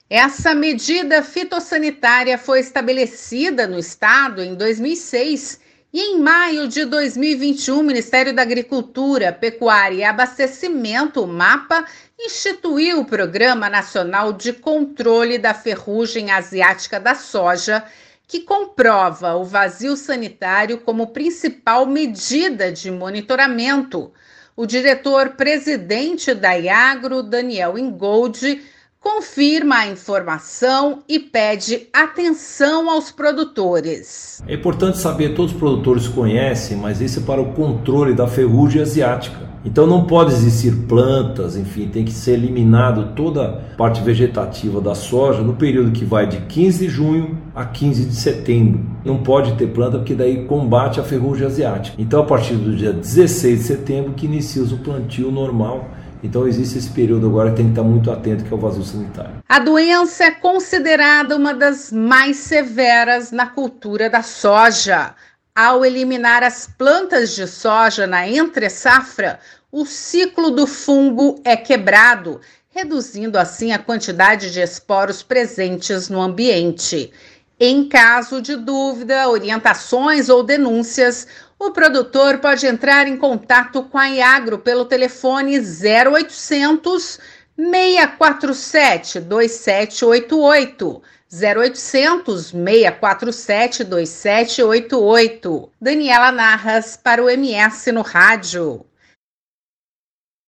Essa medida fitossanitária foi estabelecida no estado em 2006 e em maio de 2021 o Ministério da Agricultura, Pecuária e Abastecimento, o MAPA, instituiu o Programa Nacional de Controle da Ferrugem Asiática da Soja, que comprova o vazio sanitário como principal medida de monitoramento. O diretor-presidente da Iagro, Daniel Ingoldi, confirma a informação e pede atenção aos produtores. É importante saber, todos os produtores conhecem, mas isso é para o controle da ferrugem asiática. Então não pode existir plantas, enfim, tem que ser eliminado toda a parte vegetativa da soja no período que vai de 15 de junho a 15 de setembro. Não pode ter planta porque daí combate a ferrugem asiática. Então a partir do dia 16 de setembro que inicia o plantio normal. Então existe esse período agora que tem que estar muito atento, que é o vazio sanitário. A doença é considerada uma das mais severas na cultura da soja. Ao eliminar as plantas de soja na entre-safra, o ciclo do fungo é quebrado, reduzindo assim a quantidade de esporos presentes no ambiente. Em caso de dúvida, orientações ou denúncias, o produtor pode entrar em contato com a Iagro pelo telefone 0800 647 2788. 0800 647 2788. Daniela Narras para o MS no Rádio.